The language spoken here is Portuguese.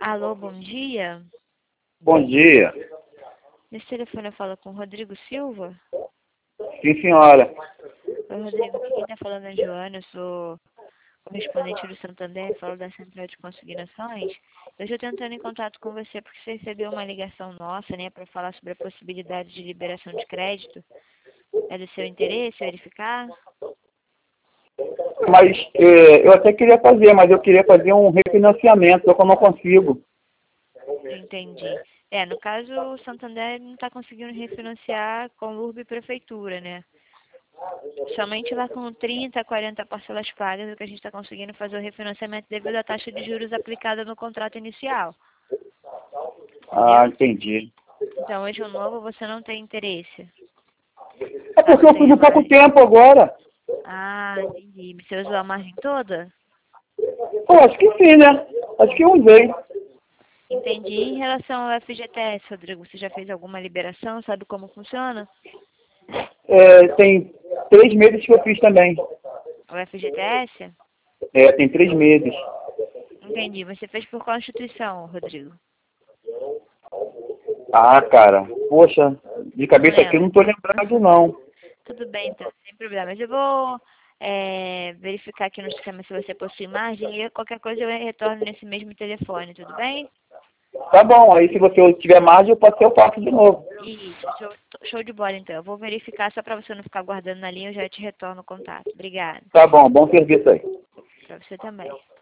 Alô, bom dia. Bom dia. Nesse telefone eu falo com o Rodrigo Silva. Sim, senhora. Oi, Rodrigo. Aqui quem está falando é a Joana. Eu sou correspondente do Santander, falo da Central de Consignações. Eu estou tentando em contato com você porque você recebeu uma ligação nossa, né, para falar sobre a possibilidade de liberação de crédito. É do seu interesse verificar? Mas eu até queria fazer, mas eu queria fazer um refinanciamento, só que eu não consigo. Entendi. No caso, o Santander não está conseguindo refinanciar com URB e Prefeitura, né? Somente lá com 30, 40 parcelas pagas é que a gente está conseguindo fazer o refinanciamento devido à taxa de juros aplicada no contrato inicial. Ah, Entendeu? entendi. Então, hoje o novo você não tem interesse. É Caso porque eu fiz tenha há pouco mais. tempo agora. Ah, entendi. Você usou a margem toda? Pô, acho que sim, né? Acho que eu usei. Entendi. Em relação ao FGTS, Rodrigo, você já fez alguma liberação? Sabe como funciona? Tem 3 meses que eu fiz também. O FGTS? Tem 3 meses. Entendi. Você fez por qual instituição, Rodrigo? Ah, cara. Poxa, de Não cabeça aqui eu lembro. não tô lembrado, não. Tudo bem, então, sem problemas. Eu vou verificar aqui no sistema se você possui margem e qualquer coisa eu retorno nesse mesmo telefone, tudo bem? Tá bom, aí se você tiver margem, eu faço de novo. Isso, show de bola então. Eu vou verificar só para você não ficar guardando na linha, eu já te retorno o contato. Obrigada. Tá bom, bom serviço aí. Para você também.